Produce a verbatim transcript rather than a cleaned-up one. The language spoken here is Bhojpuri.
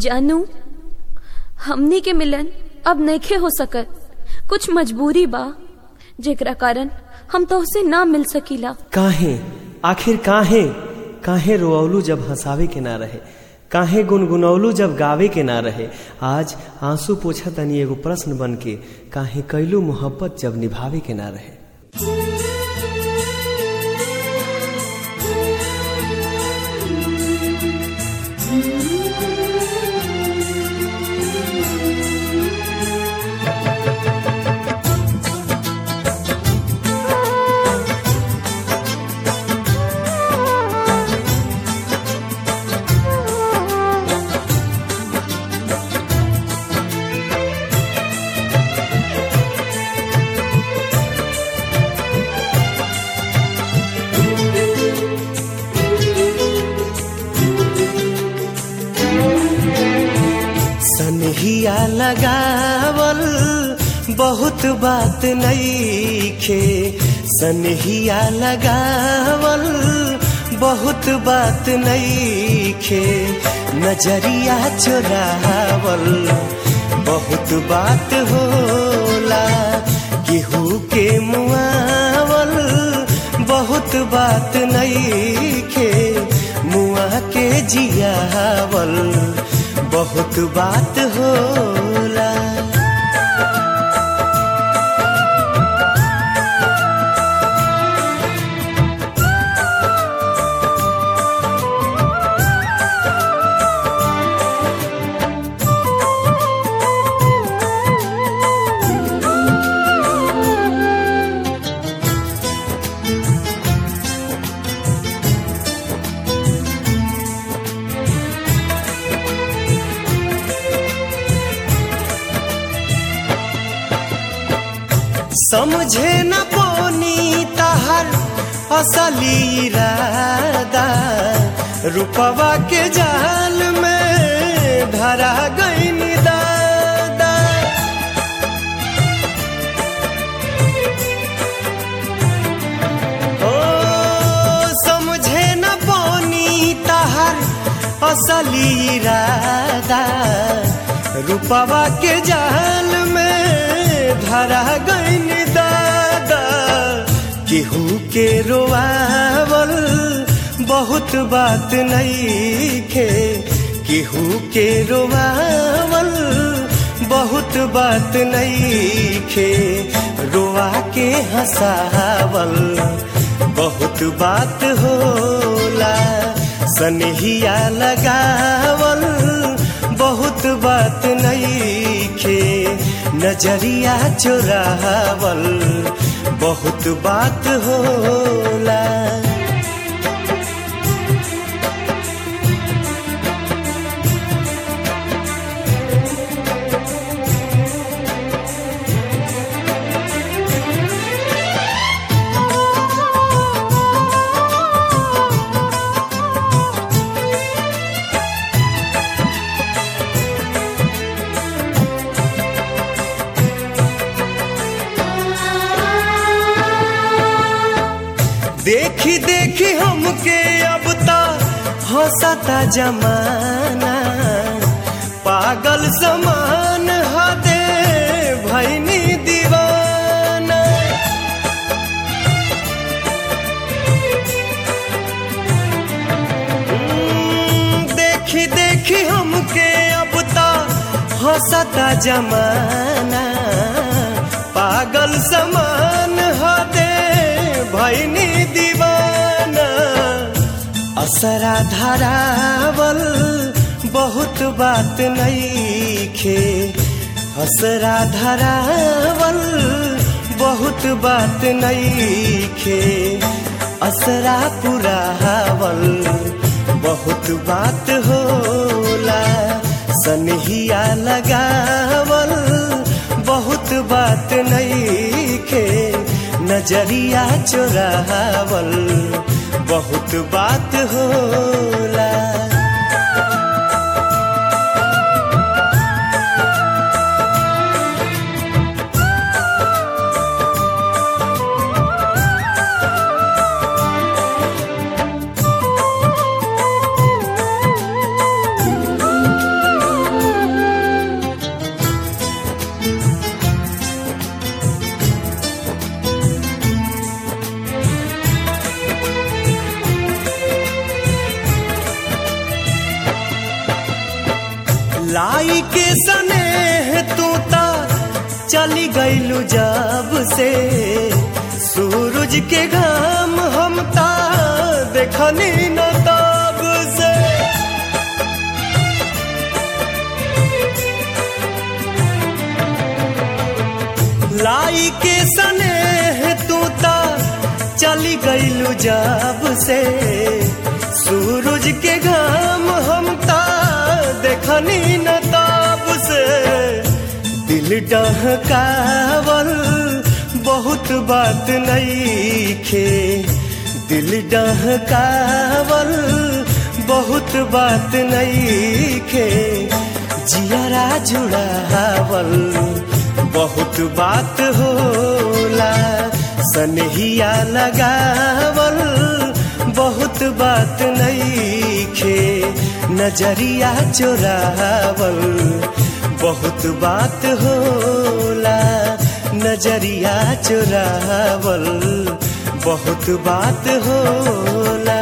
जानू, हमनी के मिलन अब नइखे हो सकत। कुछ मजबूरी बा जेकरा कारण हम तोहसे ना मिल सकीला। काहे? आखिर काहे? काहे रोअलू जब हंसावे के ना रहे? काहे गुनगुनौलू जब गावे के ना रहे? आज आंसू पोछा तनी एगो प्रश्न बन के, काहे कैलू मोहब्बत जब निभावे के ना रहे? सनहिया लगावल बहुत बात नइखे, सनहिया लगावल बहुत बात नइखे, नजरिया चुरावल बहुत बात होला, केहू के मुआवल बहुत बात नइखे, मुआ के जियावल बहुत बात होला। समझे न पोनी तहर असली इरादा, रुपवा के जाल में धरा गईन दादा। ओ समझे न पोनी तहर असली इरादा, रुपवा के जाल में धरा गईन दादा। केहू के रोआवल बहुत बात नइखे, केहू के रोआवल बहुत बात नइखे, रोआ के हंसावल बहुत बात होला, सनहिया लगावल बहुत बात नइखे, नजरिया चुरावल बहुत बात होला। देखी देखी हमके अब ता हंसता जमाना, पागल समान हदे भैनी दीवाना। देखी देखी हमके अब ता हंसता जमाना, पागल समान हदे भैनी दीवाना। असरा धरावल बहुत बात नइखे, असरा धरावल बहुत बात नइखे, असरा पुरावल बहुत बात होला, सनहिया लगावल बहुत बात नइखे, नजरिया चुरावल बहुत बात होला। लाई के स्नेह तू ता चली गईलू जब से सूरज के घाम हम ता देखनी न तब से। लाई के स्नेह तू ता चली गईलू जब से सूरज के घाम हम ता देखनी न तब से। दिल डहकावल बहुत बात नईखे, दिल डहकावल बहुत बात नईखे, जियरा जुड़ावल बहुत बात होला, सनहिया लगावल बहुत बात नईखे, नजरिया चोरावल बहुत बात होला, नजरिया चुरावल बहुत बात होला।